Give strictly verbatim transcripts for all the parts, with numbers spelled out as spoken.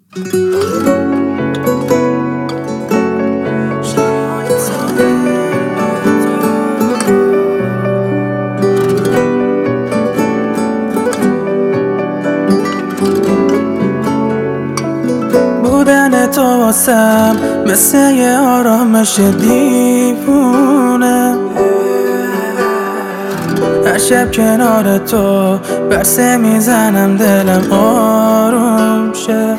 بودن تو واسم مثل یه آرامش دیوونه. هر شب کنار تو برسه میزنم دلم آروم شه.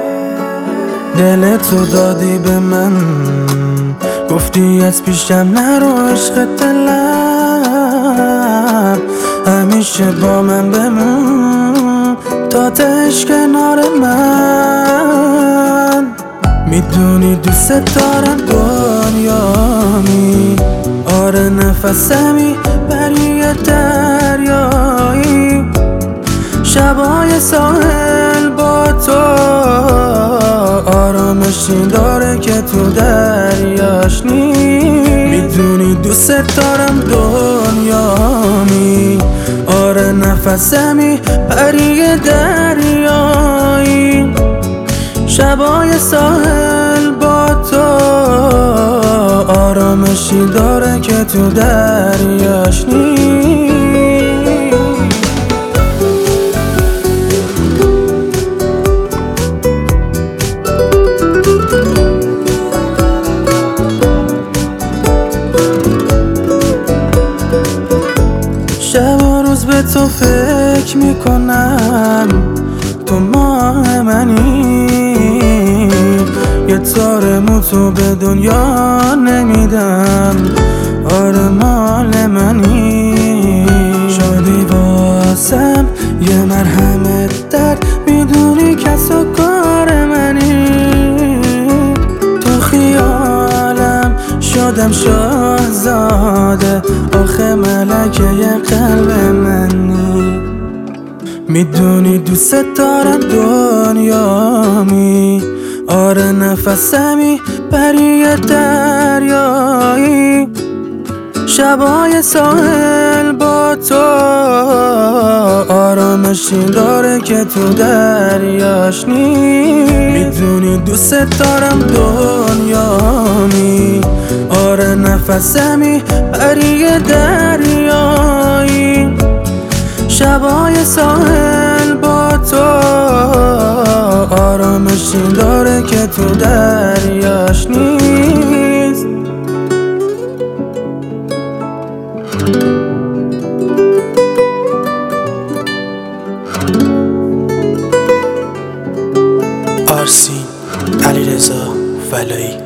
دل تو دادی به من، گفتی از پیشم نرو عشق دلم. همیشه با من بمون تا تهش کنار من. میدونی دوست دارم دنیامی، آره نفسمی بری دریایی. شبای ساحل با تو آرامشی داره که تو دریاش نیست. میدونی دوست دارم دنیامی، آره نفسمی بری دریایی. شبای ساحل با تو آرامشی داره که تو دریاش نیست. شب و روز به تو فکر میکنم، تو ماه منی. یه تار مو تو به دنیا نمیدم، آره مال منی. شدی واسم یه مرهمت در، میدونی کس و کار منی. تو خیالم شدم شاهزاده، آخه ملکه قلب منی. میدونی دوست دارم دنیامی، آره نفسمی بری دریایی. شبای ساحل با تو آرامشی داره که تو دریاش نیست. میدونی دوست دارم دنیامی، آره نفسمی بری دریایی. شبای ساحل با تو آرامشی داره که تو دریاش نیست. آرسین علیرضا فلایی.